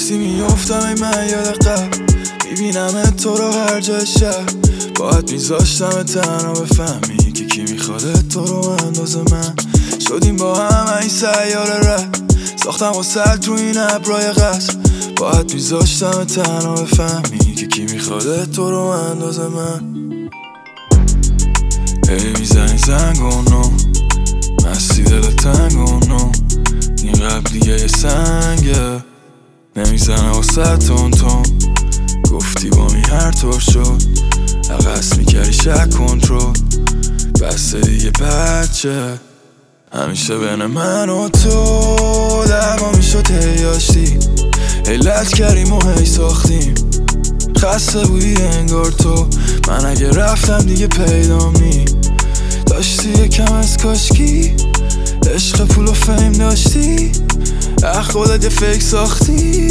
گفتی میافتم ای من یاد قبل، میبینم تو رو هر جای شهر. باید میذاشتم تنها بفهمی که کی میخواد تو رو اندازه من. شدیم با هم این سیاره رد، ساختم و سر تو این ابرای قصر. باید میذاشتم تنها بفهمی که کی میخواد تو رو اندازه من. ای میزنی زنگونو مستی دل تنگونو، این قبل دیگه یه سنگه نمیزنه واسه تون گفتی با می هر طور شد عقص میکردی شک کنترل. بسته دیگه بچه همیشه بین من و تو دعوا میشد هی داشتی علت کردیم و هی ساختیم. خسته بودی انگار تو، من اگه رفتم دیگه پیدام نی. داشتی یکم از کاشکی عشق پول و فیم داشتی، خودت یه فیک ساختی.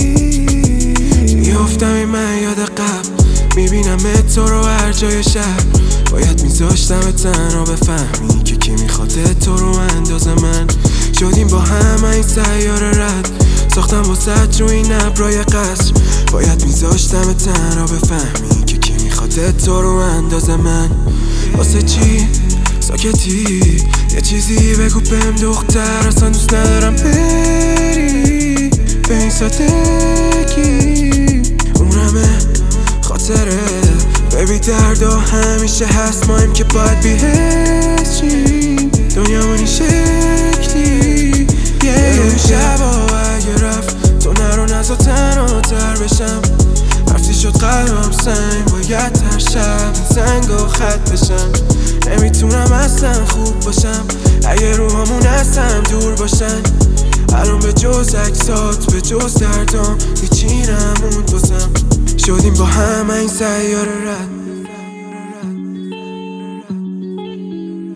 میافتم این من یاد قبل، میبینم تو رو هر جای شهر. باید میذاشتم تنها بفهمی که کی میخواد تو رو اندازه من. شدیم با هم این سیاره رد، ساختم واسه رو این ابرای قصر. باید میذاشتم تنها بفهمی که کی میخواد تو رو اندازه من. واسه چی ساکتی؟ یه چیزی بگو بهم دختر، اصلا دوست ندارم بری به این سادگی. عمرمه خاطره ببی دردا همیشه هست، مایم که باید بیهشیم دنیامون این شکلی. یه شبا اگه رفت تو نرو نزا تنها تر بشم. رفتی شد قلبم سنگ، باید هر شب این سنگا خط بشن. نمیتونم اصلا خوب باشم اگه روحامون اصلا دور باشن. الان به جز عکسات به جز دردام هیچی نموند بازم. شدیم با هم این سیاره رد،